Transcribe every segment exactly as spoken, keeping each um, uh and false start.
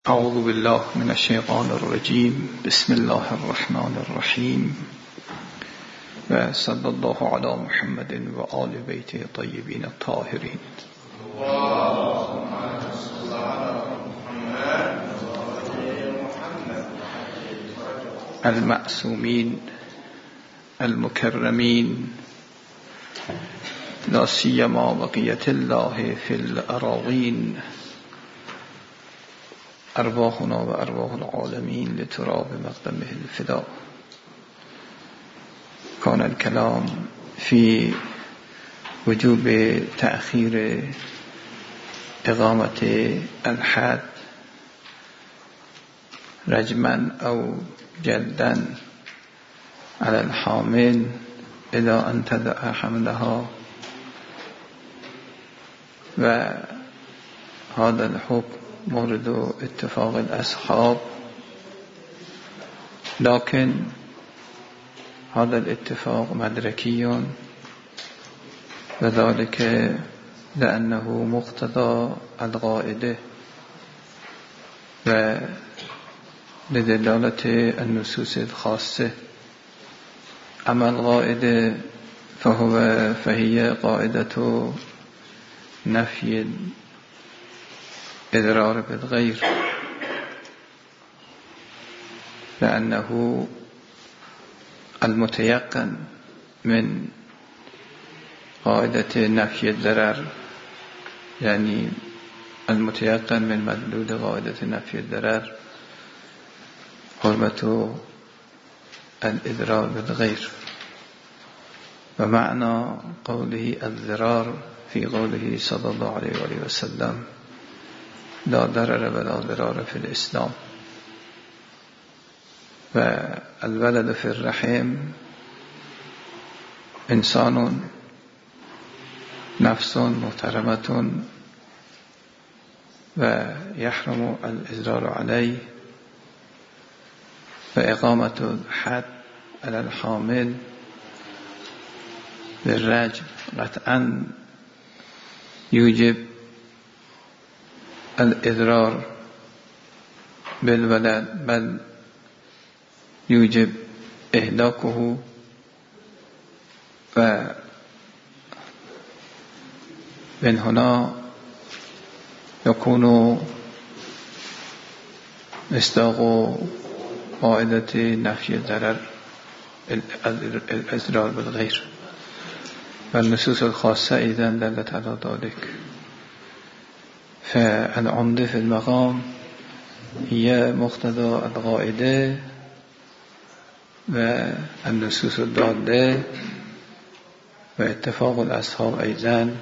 اعوذ بالله من الشیطان الرجیم. بسم الله الرحمن الرحیم و صلی الله علی محمد و آل بیته طیبین الطاهرین. المعصومین المکرمین لا سیما بقیة الله فی الاراضین ارواحنا و ارواح العالمین لتراب مقدمه الفدا. کان الکلام فی وجوب تأخیر اقامت الحد رجما او جلدا على الحامل الى ان تضع حملها و هذا الحكم مورد اتفاق الاصحاب، لكن هذا الاتفاق مدركي وذلك لأنه مقتضى القاعدة ولدلالة النصوص الخاصة. أما القاعدة فهو فهي قاعدة نفي اضرار بالغير، لأنه المتيقن من قاعدة نفي الضرر، يعني المتيقن من مدلول قاعدة نفي الضرر حرمة الإضرار بالغير. ومعنى قوله الضرار في قوله صلى الله عليه وآله وسلم لا ضرر ولا ضرار في الإسلام. والولد في الرحم إنسان نفس محترمة ويحرم الإضرار عليه، وإقامة الحد على الحامل بالرجم قطعا يوجب الإضرار بالولد، بل يوجب إهلاكه. ومن هنا يكون مصداق قاعدة نفي الضرر الإضرار بالغير، والنصوص الخاصة إذا دلت على ذلك. فالعمدة في المقام هي مقتضى القاعدة والنصوص الدالة واتفاق الأصحاب أيضا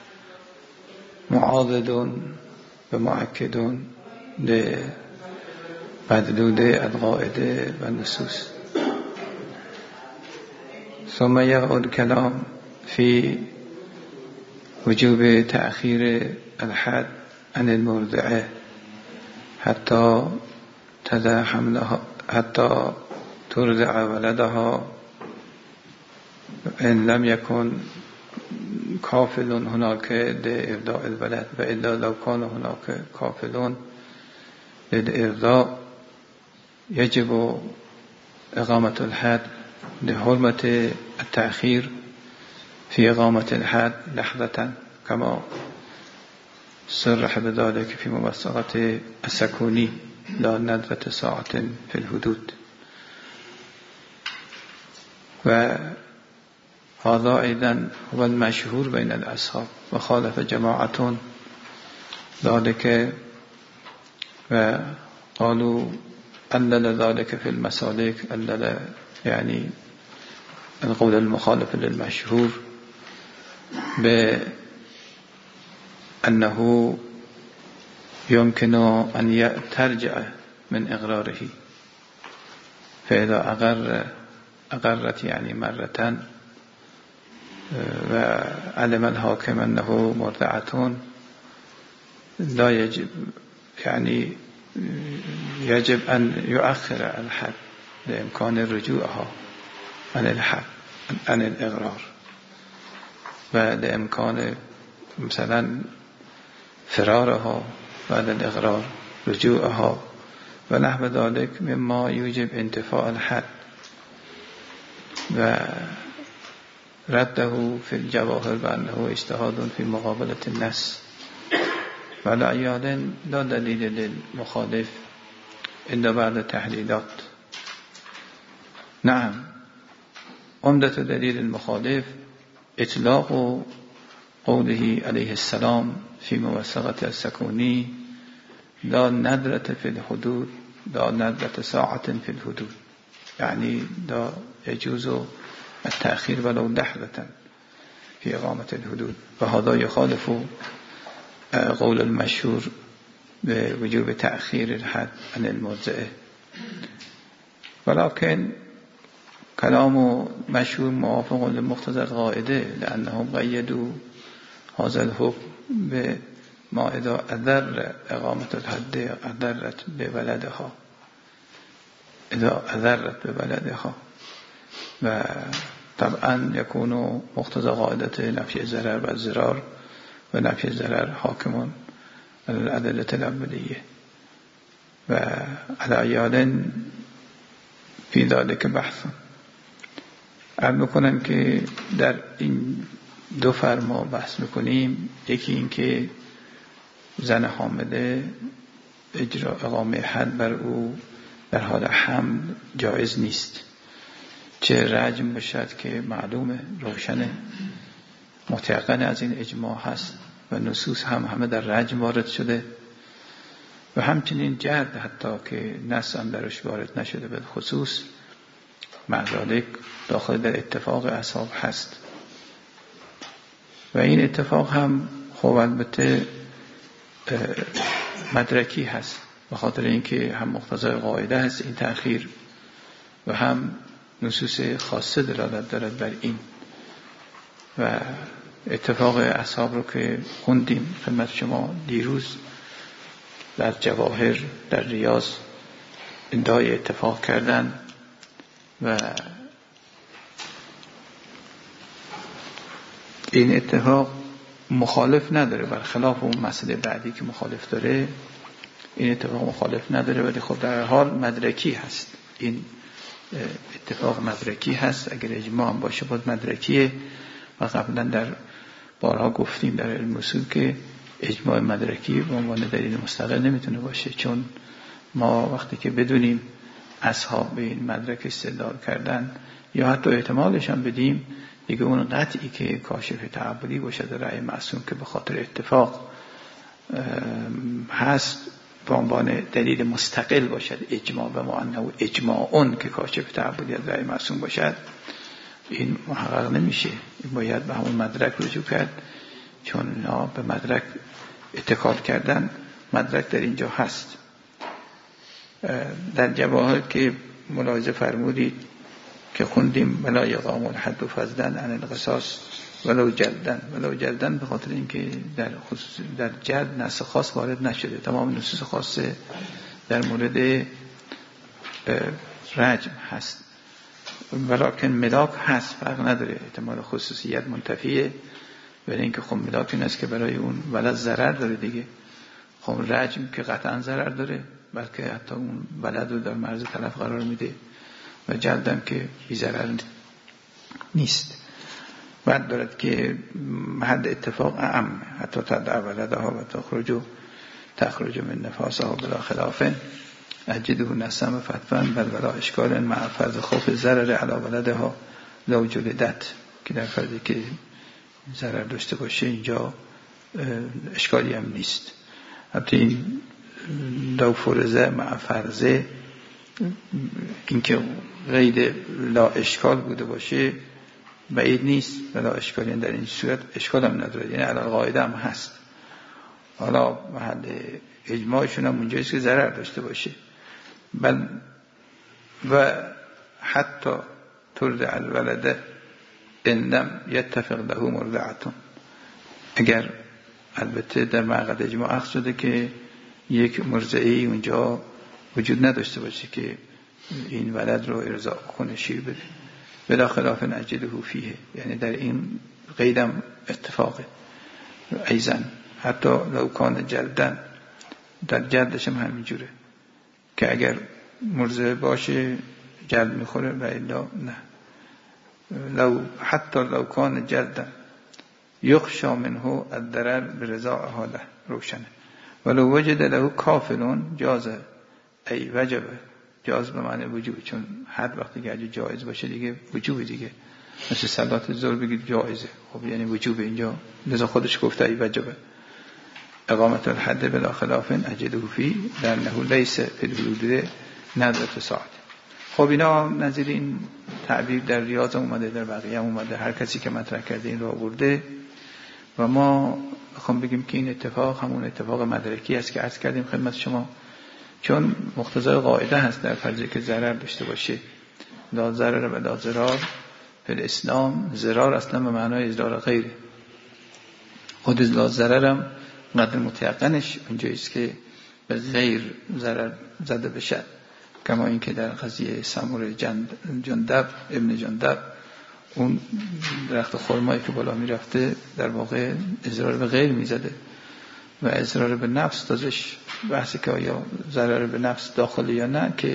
معاضد ومؤكد لمدلول القاعدة والنصوص. ثم يعود الكلام في وجوب تأخير الحد عن المرضعة حتى تضع حملها، حتى ترضع ولدها إن لم يكن كافل هناك لإرضاء الولد، وإلا لو كان هناك كافل للإرضاء يجب إقامة الحد لحرمة التأخير في إقامة الحد لحظة، كما صرح بذلك في موثقة السكوني لا ندرة ساعة في الحدود. وهذا أيضا هو المشهور بين الأصحاب، وخالف جماعة ذلك وقالوا ألل ذلك في المسالك، ألل يعني القول المخالف للمشهور بأنه يمكن أن ترجع من إقراره، فإذا أقر أقرت يعني مرة وعلم الحاكم أنه مرضعة لا يجب يعني يجب أن يؤخر الحد لإمكان رجوعها عن الحد عن الإقرار، ولإمكان مثلا فرارها بعد الإقرار رجوعها و نحو ذلك مما یوجب انتفاع الحد و رده في الجواهر بأنه اجتهاد في مقابلة النص ولا عيادا لا دليل للمخالف إلا بعد تحليلات. نعم، عمدة دليل المخالف اطلاق قوله عليه السلام في موثقة السكوني لا ندرة في الحدود لا ندرة ساعة في الحدود، يعني لا يجوز التأخير ولو لحظة في إقامة الحدود، وهذا يخالف قول المشهور بوجوب تأخير الحد عن الموضع. ولكن كلام مشهور موافق لمقتضى القاعدة لأنهم قيدوا هذا الحكم بما إذا أضر إقامة الحد أضرت ببلدها إذا أضرت ببلدها، وطبعا يكون مقتضى قاعدة نفي الضرر والضرار ونفي الضرر حاكم على الأدلة الأولية. وعلى أيال في ذلك بحث. علم کنم که در این دو فرما بحث میکنیم. یکی این که زن حامله اجرا اقامه حد بر او در حال حمل جایز نیست، چه رجم باشد که معلومه روشنه متيقن از این اجماع هست و نصوص هم همه در رجم وارد شده، و همچنین جلد حتی که نص هم درش وارد نشده به خصوص مع ذلك داخل در اتفاق اصحاب هست. و این اتفاق هم خب البته مدرکی هست، به خاطر اینکه هم مقتضای قاعده هست این تأخیر و هم نصوص خاصه دلالت دارد بر این. و اتفاق اصحاب رو که خوندیم خدمت شما دیروز در جواهر در ریاض ادعای اتفاق کردن و این اتفاق مخالف نداره، برخلاف اون مسئله بعدی که مخالف داره این اتفاق مخالف نداره، ولی خب در حال مدرکی هست. این اتفاق مدرکی هست، اگر اجماع هم باشه بود مدرکیه. و قبلا در بارها گفتیم در علم اصول که اجماع مدرکی به عنوان دلیل مستقل نمیتونه باشه، چون ما وقتی که بدونیم اصحاب به این مدرک استدلال کردن یا حتی احتمالش هم بدیم دیگه اون قطعی که کاشف تعبدی باشه در رأی معصوم که به خاطر اتفاق هست به عنوان دلیل مستقل باشد اجماع به معنی اجماع اون که کاشف تعبدی از رأی معصوم باشد، این محقق نمیشه. این باید به همون مدرک رجوع کرد، چون اینا به مدرک اتکال کردن. مدرک در اینجا هست. در جواهر که ملاحظه فرمودید که خوندیم ولا یقام الحد فضلا عن القصاص ولو جلدن. ولو جلدن به خاطر اینکه در خصوص در جلد نص خاص وارد نشده، تمام نصوص خاصه در مورد رجم هست، ولکن ملاک هست، فرق نداره، احتمال خصوصیت منتفیه. ولی اینکه خب ملاک این است که برای اون ولد ضرر داره دیگه. خب رجم که قطعا ضرر داره، بلکه حتی اون ولد رو در مرز تلف قرار میده، و جلدم که بی ضرر نیست. بعد دارد که حد اتفاق اعم حتی تدع ولدها و تخرج تخرج من نفاسها بلا خلافه اجده نسم فتفا بل بلا اشکال مع فرض خوف ضرر علی ولدها لو جلدت، که در فرضی که ضرر داشته باشه اینجا اشکالی هم نیست. حتی این لو فرزه مع فرضه، اینکه غیر لا اشکال بوده باشه بعید نیست، ولا اشکالی در این صورت اشکال هم نداره، یعنی علی قاعده هم هست. حالا محل اجماعشون هم اونجاییست که ضرر داشته باشه. بل و حتی ترضع الولد ان لم یتفق له مرضعتون، اگر البته در مقعد اجماع اخذ شده که یک مرضعی اونجا وجود نداشته باشه که این ولد رو ارضاع کنه، شیر بده، بلا خلاف نجده فیه، یعنی در این قیدم اتفاقه. ایزن حتی لو کان جلدن در جدش هم همینجوره که اگر مرضع باشه جلد میخوره و الا نه. لو حتی لو کان جلد یخشى منه الضرر برضاع حاله روشنه. ولو وجد له کافلون جاز ای وجبه، جاز به معنی وجوب، چون هر وقتی که اگه جایز باشه دیگه وجوب دیگه، مثل صلات ظهر بگید جایزه، خب یعنی وجوب اینجا، لذا خودش گفته ای وجبه. اقامت الحد بلا خلاف اجده فی لانه لیس فی الحدود ندرة ساعت. خب اینا نظیر این تعبیر در ریاض اومده، در بقیه هم اومده، هر کسی که مطرح کرده این رو آورده و ما میخوام بگیم که این اتفاق همون اتفاق مدرکی است که عرض کردیم خدمت شما، چون مقتضای قاعده هست در فرضی که ضرر داشته باشه، لا ضرر و لا ضرار فی الاسلام. ضرار اصلا به معنای اضرار غیره، خود لا ضرر هم قدر متیقنش اونجاییست که به غیر ضرر زده بشه، کما این که در قضیه سمور جندب ابن جندب اون درخت خرمایی که بالا می رفته در واقع اضرار به غیر می زده و اضرار به نفس تازش بحثی که آیا ضرر به نفس داخلی یا نه، که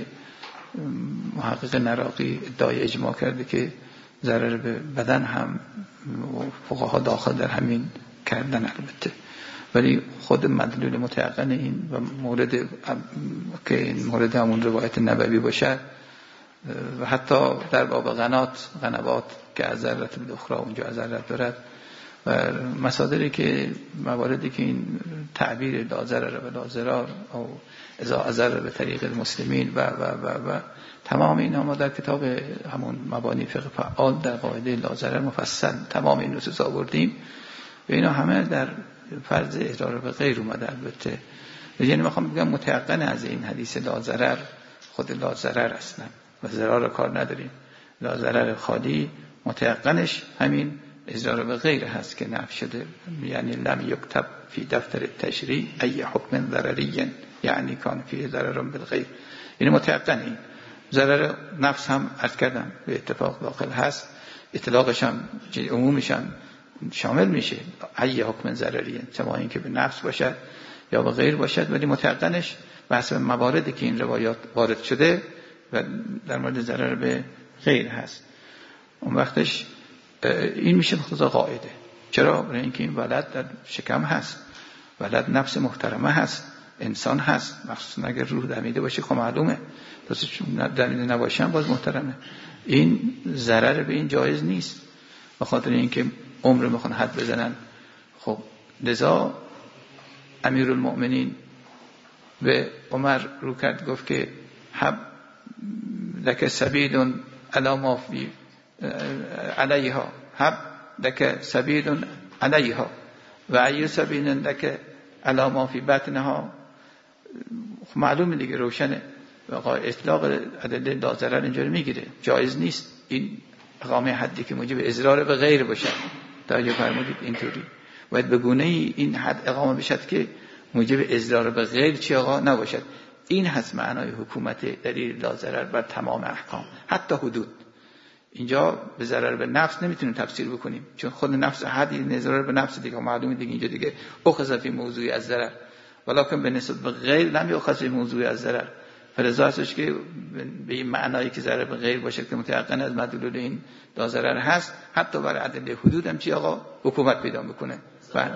محقق نراقی ادعای اجماع کرده که ضرر به بدن هم فقها داخل در همین کردن البته، ولی خود مدلول متیقن این و مورد که این مورد همون روایت نبوی باشه و حتی در باب غنات غنوات که از ذرت الاخرى اونجا از ذرت دارد و مصادری که مواردی که این تعبیر لا ضرر و لا ضرار او اذا ضرر به طریق المسلمین و و و و تمام اینا ما در کتاب همون مبانی فقه فعال در قاعده لا ضرر مفصل تمام این نصوص آوردیم و اینا همه در فرض اضرار به غیر اومده. البته یعنی میخوام بگم متيقن از این حدیث لا ضرر خود لا ضرر اصلا و ضرر کار نداریم، لا ضرر خالی متيقنش همین اضرار به غیر هست که نفی شده، یعنی لم یکتب فی دفتر التشریع ای حکم ضرری یعنی کان فی ضرر بالغیر، یعنی متيقن این ضرر نفس هم عرض کردم به اتفاق داخل هست، اطلاقش هم عمومش هم شامل میشه ای حکم ضرری، سواء این که به نفس باشد یا به غیر باشد، ولی متيقنش به حسب مواردی که این روایات وارد شده و در مورد ضرر به غیر هست. اون وقتش این میشه مقتضا قاعده. چرا؟ برای اینکه این ولد در شکم هست، ولد نفس محترمه هست، انسان هست، مخصوصا اگر روح دمیده باشه خب معلومه، پس دمیده نباشه باز محترمه. این ضرر به این جایز نیست، به خاطر اینکه عمر میخوان حد بزنن. خب لذا امیرالمؤمنین به عمر رو کرد گفت که حب لک سبیل علی ما فی علیها، حب لک سبیل علیها و ای سبیل لک علی ما فی بطنها. معلومه دیگه، روشنه. اطلاق ادله لا ضرر اینجوری میگیره، جایز نیست این اقامه حدی که موجب اضرار به غیر باشه. توجه فرمودید؟ اینطوری باید به گونه ای این حد اقامه بشد که موجب اضرار به غیر چی آقا نباشد. این هست معنای حکومت دلیل لا ضرر بر تمام احکام، حتی حدود. اینجا به ضرر به نفس نمیتونیم تفسیر بکنیم، چون خود نفس حدی ضرر به نفس دیگه معلومه دیگه، اینجا دیگه اخذ فی موضوع از ضرر ولکن به نسبت به غیر لم یؤخذ فی موضوع از ضرر، فلذا هستش که به این معنایی که ضرر به غیر باشه که متيقن از مدلول این لا ضرر هست، حتی برای ادله حدود هم چی آقا حکومت پیدا میکنه. بله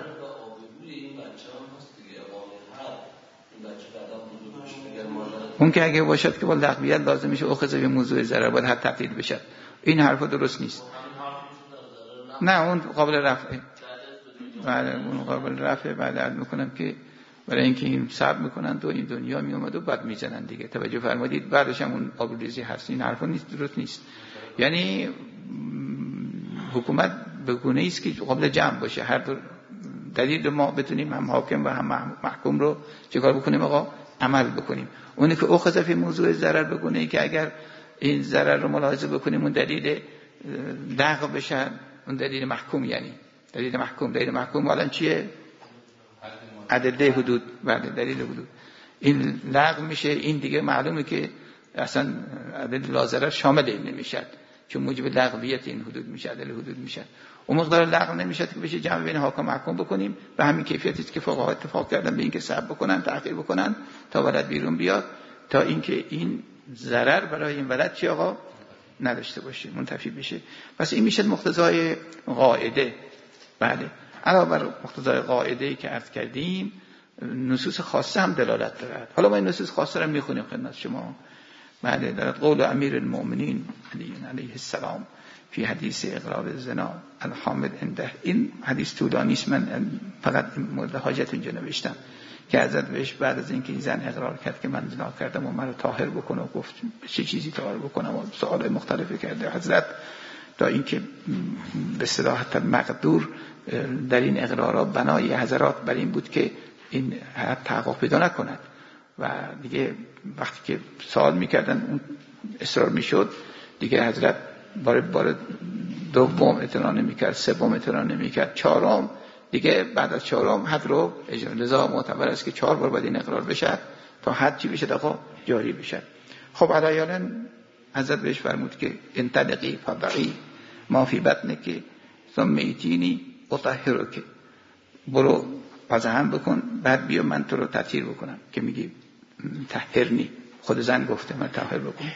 اون که اگه باشد که با لغویت لازم میشه اخذ به موضوع ضرر باید حد تبدیل بشه، این حرف درست نیست. نه اون قابل رفعه، بله اون قابل رفعه. بعد عرض میکنم که برای اینکه این صبر میکنن تو این دنیا می اومد و بعد میزنن دیگه. توجه فرمودید؟ بعدش هم اون آبروریزی هست. این حرفا نیست، درست نیست. یعنی حکومت به گونه‌ای است که قابل جمع باشه، هر دو دلیل ما بتونیم هم حاکم و هم محکوم رو چیکار بکنیم آقا عمل بکنیم. اونی که اخذ فی موضوع ضرر به گونه‌ای که اگر این ضرر رو ملاحظه بکنیم اون دلیل لغو بشه، اون دلیل محکوم، یعنی دلیل محکوم. دلیل محکوم الان چیه؟ ادله حدود. بله دلیل حدود. این لغو میشه، این دیگه معلومه که اصلا ادله لا ضرر شامل این نمیشه، چون موجب لغویت این حدود میشه، عدل حدود میشه. اون مقدار لغو نمیشه که بشه جمع بین حاکم و محکوم بکنیم. به همین کیفیتی که فقها اتفاق کردن به اینکه صبر بکنن، تأخیر بکنن تا ولد بیرون بیاد، تا اینکه این ضرر برای این ولد چی آقا نداشته باشه، منتفی بشه. پس این میشه مقتضای قاعده. بله، علاوه بر مقتضای قاعده‌ای که عرض کردیم، نصوص خاصه هم دلالت دارد. حالا ما این نصوص خاصه رو میخونیم خدمت شما. بله، در قول امیر المؤمنین علی علیه السلام فی حدیث اقرار الزنا الحامد عنده. این حدیث طولانی است، من فقط مورد حاجت اینجا نوشتم که حضرت بهش بعد از اینکه این زن اقرار کرد که من زنا کردم و منو طاهر بکنه و گفت چه چیزی طاهر بکنم و سوال مختلفی کرده حضرت، تا اینکه به اصطلاح مقدور در این اقرارات بنای حضرات بر این بود که این تحقق پیدا نکند و دیگه وقتی که سوال میکردن اون اصرار میشد، دیگه حضرت بار بار دوم اطلاع نمیکرد، سوم اطلاع نمیکرد، چهارم دیگه بعد از چهارم حد رو اجرا. لذا معتبر است که چهار بار باید این اقرار بشه تا حد چی بشه دقیقا جاری بشه. خب علیالاً حضرت بهش فرمود که انطلقی فضعی ما فی بطنک ثم ایتینی اطهرک، برو پزهن بکن بعد بیا من تو رو تطهیر بکنم، که میگی طهرنی، خود زن گفته من طهر بکنم.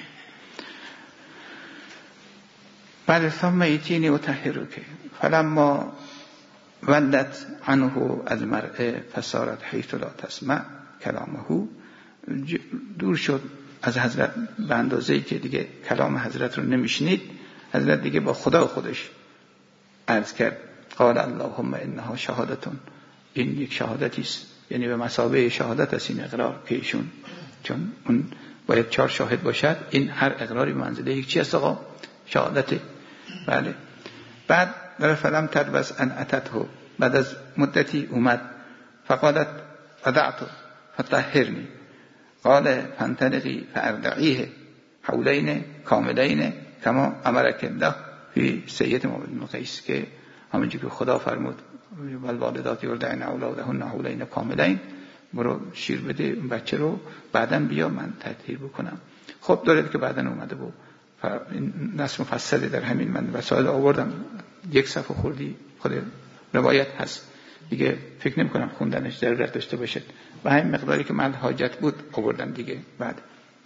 بعد ثم ایتینی اطهرک فلما ولت عنه المرء فصارت حیث لا تسمع کلامه، دور شد از حضرت به اندازه‌ای که دیگه کلام حضرت رو نمیشنید. حضرت دیگه با خدا خودش عرض کرد قال اللهم انها شهادتون، این یک شهادتی است، یعنی به مثابه شهادت است این اقرار که ایشون، چون اون باید چهار شاهد باشد، این هر اقراری منزله یک چی است آقا؟ شهادته. بله. بعد در فلم تلبس ان اتته، بعد از مدتی اومد فقالت وضعت فطهرنی قال فانطلقی فارضعیه حولین کاملین کما امرک الله فی سید موعد بن قیس، که همونجوری که خدا فرمود والوالدات یرضعن اولادهن حولین کاملین، برو شیر بده اون بچه رو بعداً بیا من تطهیر بکنم. خب دارد که بعداً اومده بود نص مفصلی در همین، من وسایل آوردم یک صفحه خوردی خود روایت هست دیگه، فکر نمی کنم خوندنش ضرورت داشته باشه، و همین مقداری که من حاجت بود آوردم دیگه. بعد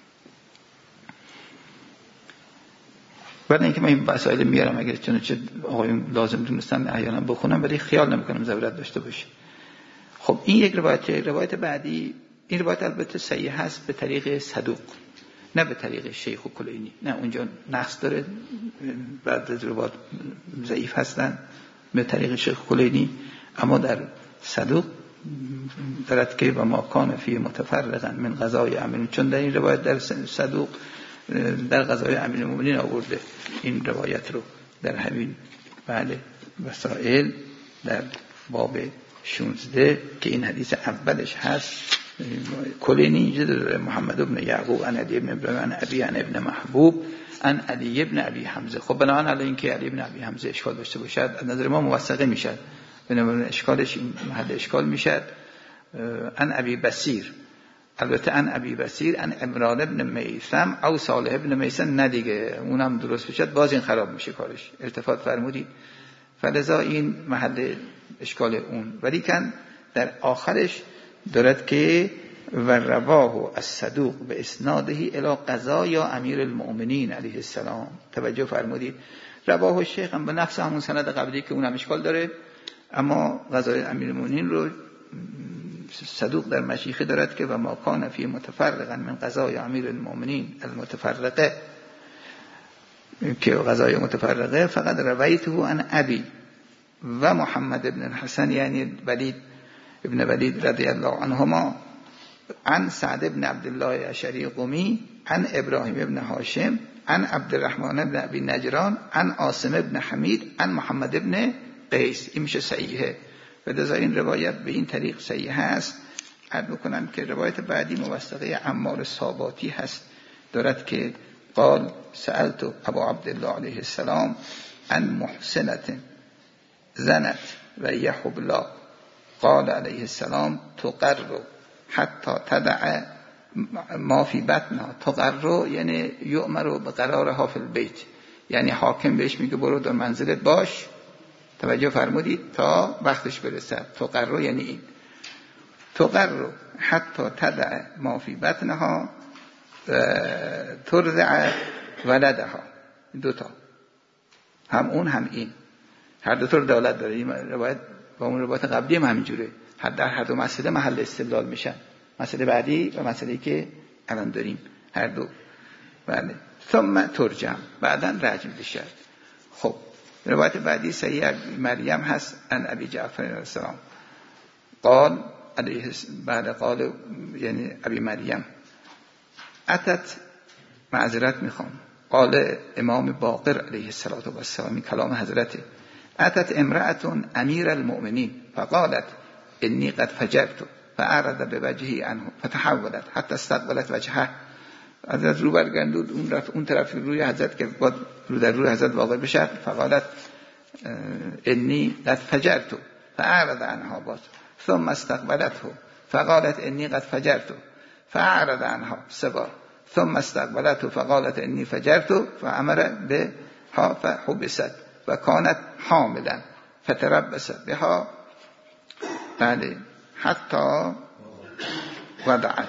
بعد اینکه من این وسایل میارم اگر چنانچه آقایون لازم دونستن احیانا بخونم، ولی خیال نمیکنم ضرورت داشته باشه. خب این یک روایت. روایت بعدی، این روایت البته صحیح هست به طریق صدوق، نه به طریق شیخ و کلینی، نه اونجا نقص داره، بعد از روایت ضعیف هستن به طریق شیخ کلینی، اما در صدوق دارد که و ما کان فی متفرقا من قضای امین، چون در این روایت در صدوق در قضای امیر المؤمنین آورده این روایت رو در همین بله وسائل در باب شانزده که این حدیث اولش هست. کلینی اینجا داره محمد ابن یعقوب عن علی ابن ابراهیم عن ابی عن ابن محبوب عن علی ابن ابی حمزه. خب بنابراین علی اینکه علی ابن ابی حمزه اشکال داشته باشد از نظر ما موثقه میشد، بنابراین اشکالش محل اشکال میشد. عن ابی بصیر، البته عن ابی بصیر عن عمران ابن میثم او صالح ابن میثم، نه دیگه اونم درست بشد باز این خراب میشه کارش، التفات فرمودید، فلذا این محل اشکال اون. ولی کن در آخرش دارد که و رواه الصدوق به اسناده الی قضایا امیر المؤمنین علیه السلام. توجه فرمودید رواه الشیخ هم به نفس همون سند قبلی که اونم اشکال داره، اما قضای امیر المؤمنین رو صدوق در مشیخه دارد که و ما کان فی متفرقا من قضای امیر المؤمنین المتفرقه، که قضای متفرقه فقط روایته عن ابی و محمد ابن الحسن یعنی ولید ابن ولید رضی الله عنهما عن سعد ابن عبدالله اشعری قمی عن ابراهیم ابن هاشم عن عبدالرحمن ابن ابی نجران عن عاصم ابن حمید عن محمد ابن قیس. این میشه صحیحه و لذا این روایت به این طریق صحیح هست. عرض بکنم که روایت بعدی موثقه عمار صاباتی هست، دارد که قال سألت ابو عبدالله علیه السلام عن محسنت زنت و یحبلا قال علیه السلام تقر حتی تدع ما فی بطنها. تقر یعنی یؤمر بقرارها فی البیت، یعنی حاکم بهش میگه برو در منزلت باش، توجه فرمودید، تا وقتش برسد. تقر یعنی این تقر حتی تدع ما فی بطنها ترضع ولدها، دوتا، هم اون هم این، هر دو تا رو دولت داره. این روایت با اون روایت قبلی هم همینجوره، در هر دو مسئله محل استدلال میشن، مسئله بعدی و مسئله که الان داریم هر دو. بله. ثم ترجم، بعدن رجم بشه. خب روایت بعدی صحیح مریم هست، ان ابی جعفر علیه السلام قال علیه بعد قال یعنی ابی مریم اتت، معذرت میخوام، قال امام باقر علیه السلام، کلام حضرته، اتت امرأة امیر المؤمنین فقالت انی قد فجرت فاعرض بوجهی عنه فتحولت حتی استقبلت وجهه. حضرت رو برگردوند اون رفت اون طرف روی حضرت که بعد رو در روی حضرت واقع بشه، فقالت انی قد فجرت فاعرض عنها باز، ثم استقبلته فقالت انی قد فجرت فاعرض عنها سبا، ثم استقبلته فقالت انی فجرت فامر بها فحبست و کانت حاملا فتربص بها بله حتی وضعت.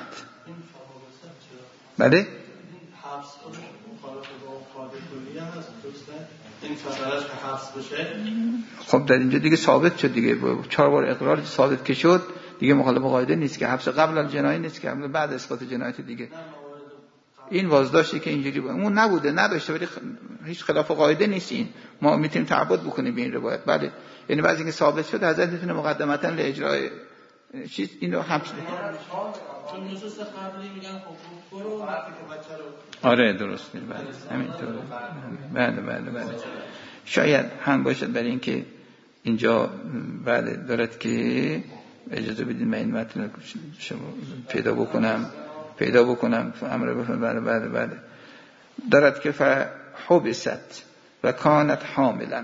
بله خب در اینجا دیگه ثابت شد دیگه، چهار بار اقرار ثابت که شد دیگه، مخالف قاعده نیست که حبس قبل الجنایه نیست که بعد اسقاط جنایت دیگه. این وازداشتی که اینجوری بود اون نبوده، نداشته، ولی هیچ خلاف قاعده نیست. این ما میتونیم تعبد بکنیم به این روایت. بله یعنی بعضی اینکه ثابت شد حضرت میتونه مقدمتا لاجرای چیز این رو حبس بکنه. چون نصوص قبلی میگن خب برو وقتی که بچه رو آره درست میگه. بله همینطوره. بله بله بله شاید هم باشد برای اینکه اینجا بله دارد که اجازه بدید من این متن پیدا بکنم پیدا بکنم امر بفرمایید. بله بله بله دارد که فحبست و کانت حاملا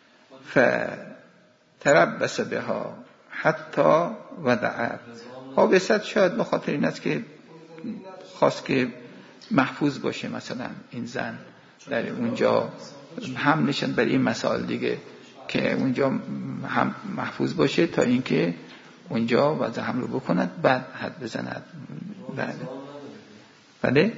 فتربص بها حتی وضعت. حبست شاید به خاطر این است که خواست که محفوظ باشه، مثلا این زن در اونجا هم نشن برای این مسائل دیگه که اونجا هم محفوظ باشه تا اینکه اونجا وضع حمل بکند بعد حد بزند. بله بله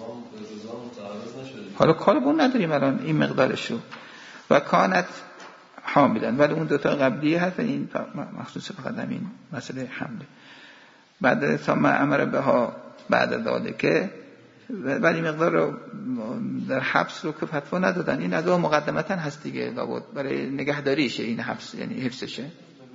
حالا کار بون نداریم الان این مقدارش رو. و کانت حاملن، ولی اون دوتا قبلی هست این مخصوص فقط همین مسئله حمله. بعد ثم امر بها بعد داده که ولی مقدار رو در حبس رو که فتوا ندادن، این ادعا مقدمتا هست دیگه، لابد برای نگهداریشه این حبس، یعنی حفظشه.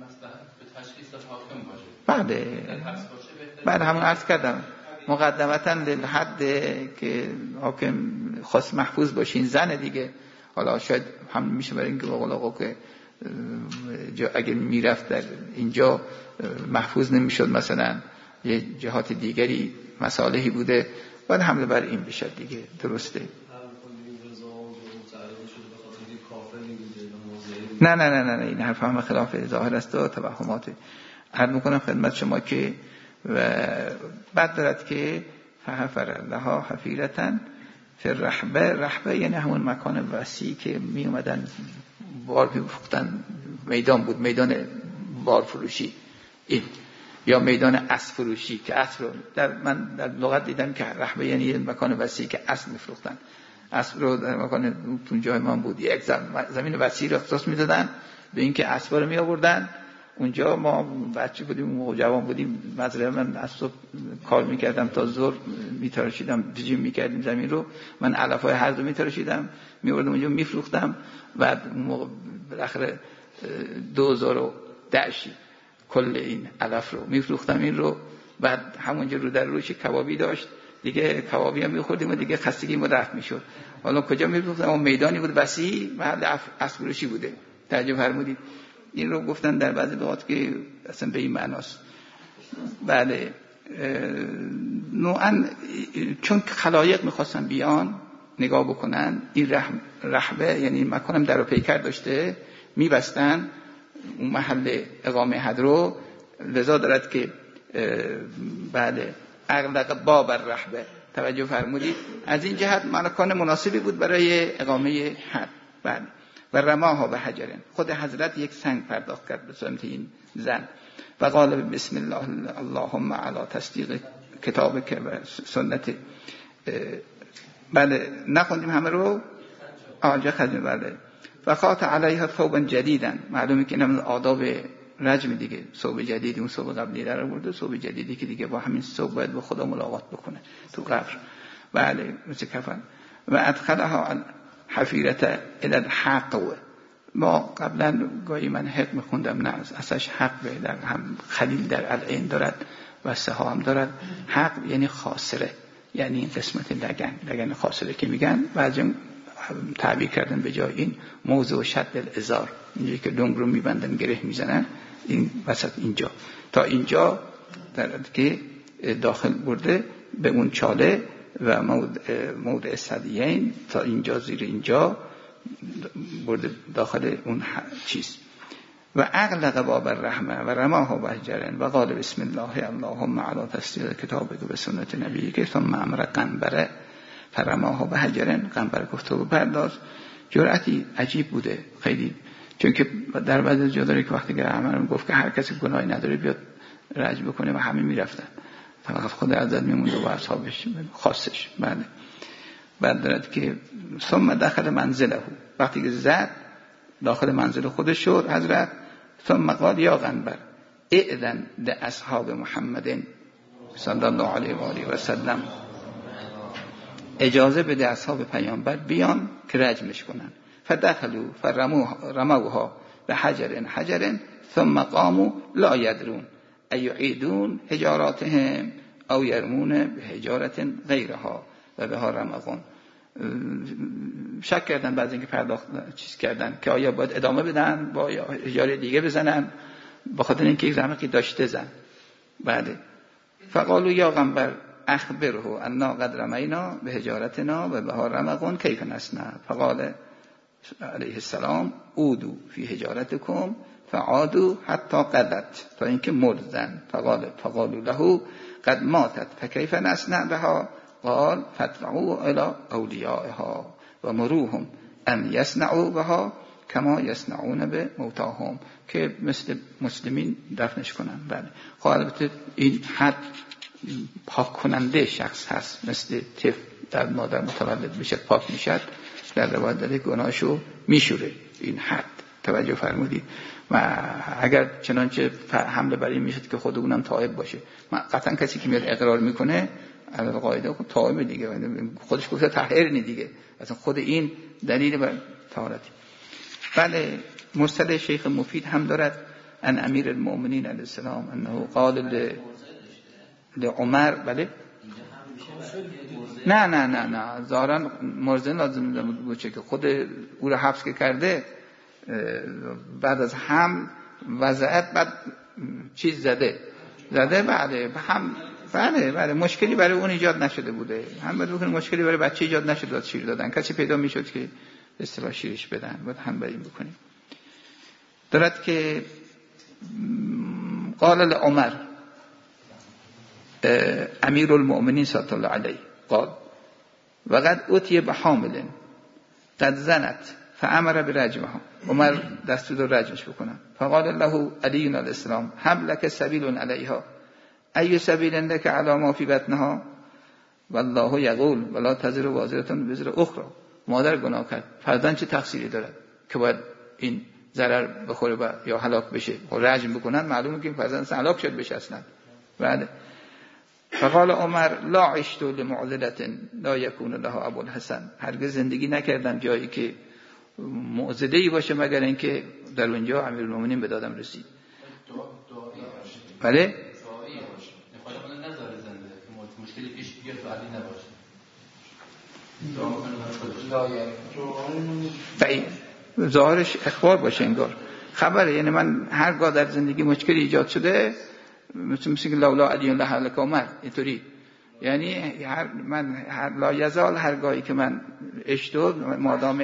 بعد بعد همون عرض کردم مقدمتا لحد که حاکم خاص محفوظ باشه این زن دیگه. حالا شاید هم میشه برای اینکه بقول آقا که اگه میرفت در اینجا محفوظ نمیشد، مثلا یه جهات دیگری مصالحی بوده بعد حمله بر این بشه دیگه. درسته. نه نه نه نه این حرف هم خلاف ظاهر است و توهمات. عرض میکنم خدمت شما که و بعد دارد که فحفر لها حفیرتن فی الرحبه. رحبه یعنی همون مکان وسیعی که می اومدن بار می‌فروختن، میدان بود، میدان بار فروشی این، یا میدان اسب فروشی که اسب رو در من در لغت دیدم که رحبه یعنی مکان وسیعی که اسب می‌فروختن. اسب رو در مکان اون جای ما بود یک زمین وسیع رو اختصاص میدادن به اینکه اسب رو می آوردن اونجا. ما بچه بودیم و جوان بودیم، مثلا من از صبح کار میکردم تا ظهر میتراشیدم، جیم میکردیم زمین رو، من علفای هر دو میتراشیدم میوردم اونجا میفروختم. بعد اون موقع بالاخره دو هزار و ده کل این علف رو میفروختم این رو. بعد همونجا رو در روش کبابی داشت دیگه، کبابی هم میخوردیم و دیگه خستگی ما رفت میشد. حالا کجا میفروختم؟ اون میدانی بود وسیع، محل اسب فروشی بوده. تعجب فرمودید. این رو گفتن در بعضی لغات که اصلا به این معناست. بله نوعا چون خلایق میخواستن بیان نگاه بکنن این رحم رحبه یعنی مکانم در و پیکر داشته، میبستن اون محل اقامه حد رو. لذا دارد که بله اغلق باب الرحبه توجه فرمودید. از این جهت مکان مناسبی بود برای اقامه حد. بعد و رماها به حجر، خود حضرت یک سنگ پرداخت کرد به سمت این زن و قال بسم الله اللهم علی تصدیق کتابک و سنت. بله نخوندیم همه رو آنجا خدمت. بله و خاط علیها ثوبا جدیدا، معلومه که این آداب رجم دیگه، ثوب جدیدی اون ثوب قبلی در آورده، ثوب جدیدی که دیگه با همین ثوب باید با خدا ملاقات بکنه تو قبر. بله مثل کفن. و ادخلها حفیرت الی الحق. ما قبلا گاهی من حق میخوندم، نه اصلاش حق به در هم خلیل در العین دارد و سها هم دارد. حق یعنی خاصره، یعنی این قسمت لگن، لگن خاصره که میگن بعضی تعبیر کردن به جای این موضع شد الازار، اینجایی که لنگ رو میبندن گره میزنن، این وسط اینجا تا اینجا در که داخل برده به اون چاله و موضع صدیین تا اینجا زیر اینجا برده داخل اون چیز. و اغلق باب الرحمه و رماه بحجرن و قال بسم الله اللهم علی تصدیق کتابک و سنت نبیک ثم امر قنبره فرماه بحجرن. قنبره گفته و پرداز. جرأتی عجیب بوده خیلی، چون که در بعضی جا داره که وقتی که عمرم گفت که هر کسی گناهی نداره بیاد رجم بکنه و همه میرفتن، فقط خود حضرت میموند و اصحابش خاصش. بله بعد دارد که ثم داخل منزله، وقتی که زد داخل منزل خودش شد حضرت. ثم قال یا قنبر اذن لاصحاب محمد صلی الله علیه و آله و سلم، اجازه بده اصحاب پیامبر بیان که رجمش کنن. فدخلوا فرموها به حجر حجر ثم قاموا لا يدرون ایعیدون حجاراتهم او یرمون به حجارت غیرها و بها رمقون. شک کردن بعد اینکه پرداخت چیز کردن که آیا باید ادامه بدن با حجاره دیگه بزنن، به خاطر اینکه یک رمقی داشته زن. بله فقالوا یا قنبر اخبره انا قد رمینا به حجارتنا و بها رمقون کیف نصنع. فقال علیه السلام اودو فی حجارتکم فعادوا حتی قدت، تا اینکه مردن. فقال فقالوا له قد ماتت فکیف نصنع بها. قال فترعوا الى اولیائها و مروهم ان یصنعوا بها کما یصنعون به موتاهم، که مثل مسلمین دفنش کنن. بله خب البته این حد پاک کننده شخص هست، مثل طفل در مادر متولد بشه پاک میشد، در روایت داره گناهشو میشوره این حد. توجه فرمودید. و اگر چنانچه حمله بر این میشد که خود اونم تائب باشه، قطعا کسی که میاد اقرار میکنه علاوه قاعده خود تائب دیگه، خودش گفته طاهر نی دیگه، اصلا خود این دلیل بر طهارتی. بله مستند شیخ مفید هم دارد ان امیر المؤمنین علیه السلام انه قال لعمر. بله نه نه نه نه ظاهرا مرزن لازم بود که خود او را حبس که کرده بعد از حمل وضعیت بعد چیز زده زده بعد هم. بله بله مشکلی برای اون ایجاد نشده بوده، هم باید بکنیم مشکلی برای بچه ایجاد نشده داد شیر دادن، کسی پیدا میشد که اصطلاح شیرش بدن، باید هم بریم بکنیم. دارد که قال لعمر امیر المؤمنین صلی الله علیه قال وقد اتي بحامل قد زنت فامر برجمها. عمر دستور داد رجمش بکنن. فقال له علی علیه السلام هب لك سبیل علیها ای سبیل لك علی ما فی بطنها والله یقول ولا تزر وازره وزر اخرى. مادر گناه کرد، فرزند چه تقصیری دارد که باید این ضرر بخوره و یا هلاک بشه؟ رجم بکنن معلومه که این فرزند هلاک شد بشه اصلا. بعد فقال عمر لا عشت لمعضلة لا يكون لها ابو الحسن، هرگز زندگی نکردم جایی که معضله‌ای باشه مگر اینکه در اونجا امیرالمومنین به دادم رسید. بله مشکلی پیش بیاد تو علی نباشه، ظاهرش اخبار باشه انگار خبره. یعنی من هرگاه در زندگی مشکلی ایجاد شده مثل مثل که لولا علی لحلک عمر، اینطوری یعنی هر من هر لا یزال هرگاهی که من اشتو مادام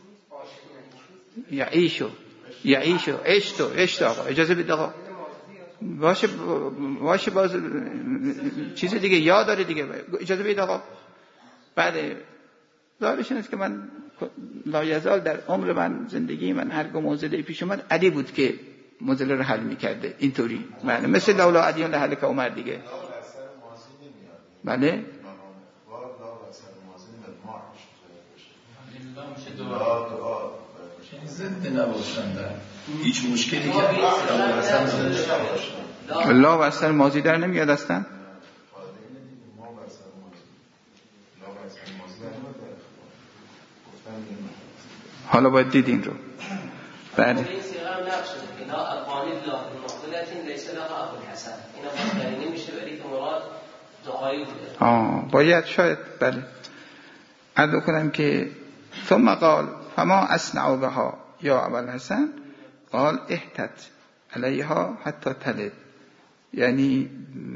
یعیشو یعیشو اشتو اشتو آقا اجازه بده آقا باشه باشه باز چیز دیگه یاد داره دیگه. اجازه بدید آقا. بله ظاهرش اینه که من لایزال در عمر من زندگی من هر گونه معضلی پیش اومد علی بود که معضله رو حل می‌کرده اینطوری. بله مثل لولا علی لحل که عمر دیگه. بله زنده نباشن در هیچ مشکلی که لا و اثر ماضی در نمیاد اصلا. حالا باید دیدین رو. بله آه باید شاید بله عرض کنم که ثم قال فما اصنع بها یا ابوالحسن قال احتت علیها حتی تلد. یعنی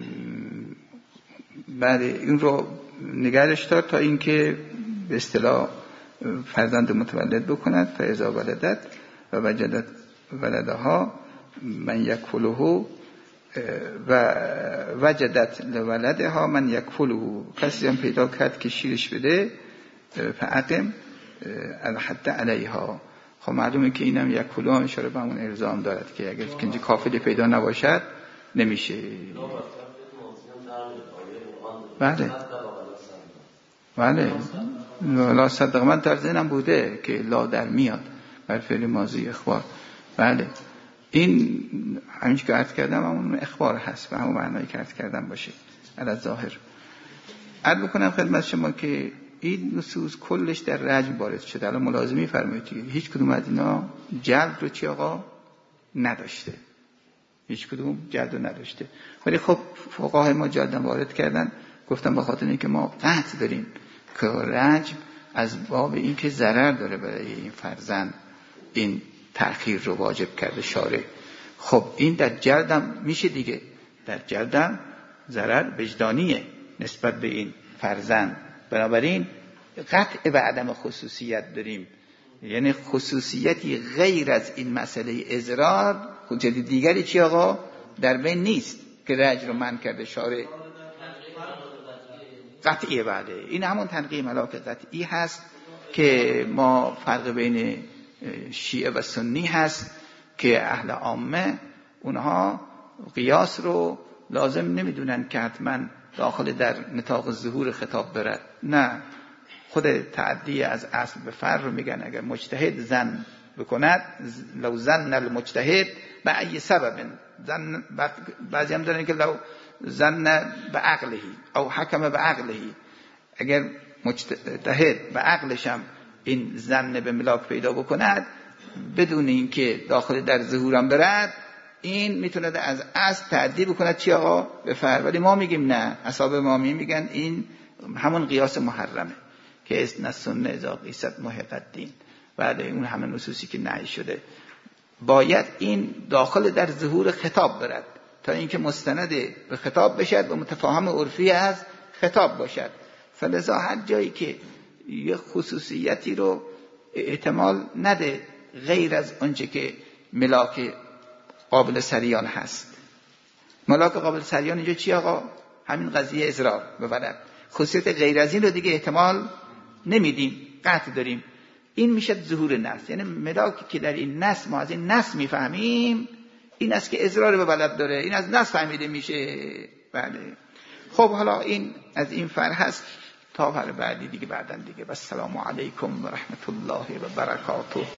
بله این رو نگرش دار تا اینکه به اصطلاح فرزند متولد بکند. فاذا ولدت و وجدت ولدها من یکفله و وجدت لولدها من یکفله. کسی هم پیدا کرد که شیرش بده فاقم الحد علیها. خب معلومه که اینم یکفله هم اشاره به همون الزام دارد که اگر کنجی کافلی پیدا نباشد نمیشه. بله بله لا صدق من در ذهنم بوده که لا در میاد بر فعل ماضی اخبار. بله این همینش که عرض کردم همون اخبار هست و همون معنایی که عرض کردم باشه علی ظاهر. عرض بکنم خدمت شما که این نصوص کلش در رجم وارد شده. الان ملازمی فرمایید هیچ کدوم از اینا جلد رو چی آقا نداشته. هیچ کدوم جلد رو نداشته. ولی خب فقهای ما جلد وارد کردن. گفتم به خاطر اینکه ما قطع داریم که رجم از باب این که ضرر داره برای این فرزند این تأخیر رو واجب کرده شارع. خب این در جلدم میشه دیگه. در جلدم ضرر وجدانیه نسبت به این فرزند. بنابراین قطع به عدم خصوصیت داریم. یعنی خصوصیتی غیر از این مسئله اضرار حجت دیگری چی آقا در بین نیست که رجم رو منع کرده شارع. قطعیه. بله این همون تنقیه ملاک قطعی هست که ما فرق بین شیعه و سنی هست که اهل عامه اونها قیاس رو لازم نمیدونن که حتما داخل در نطاق ظهور خطاب برد. نه خود تعدی از اصل به فرع رو میگن اگر مجتهد زن بکند لو زن المجتهد به ای سبب زن. بعضی هم دارن که لو زن به عقلهی او حکم به عقلهی. اگر مجتهد به عقلش هم این زن به ملاک پیدا بکند بدون اینکه داخل در ظهورم برد این میتونه از اصل تعدی بکند چی آقا به فرع. ولی ما میگیم نه. اصحاب ما میگن این همون قیاس محرمه که اسن السنه اذا قیست محق الدین. بعد اون همه نصوصی که نهی شده باید این داخل در ظهور خطاب برد تا اینکه مستند به خطاب بشد و متفاهم عرفی از خطاب باشد. فلذا هر جایی که یه خصوصیتی رو احتمال نده غیر از آنچه که ملاک قابل سریان هست. ملاک قابل سریان اینجا چی آقا؟ همین قضیه اضرار به ولد. خصوصیت غیر از این رو دیگه احتمال نمیدیم، قطع داریم. این میشه ظهور نص. یعنی ملاکی که در این نص ما از این نص میفهمیم این است که اضرار به ولد داره. این از نص فهمیده میشه. بله خب حالا این از این فرع هست تا فرع بعدی دیگه بعدن دیگه. و السلام علیکم و رحمت الله و برکاته.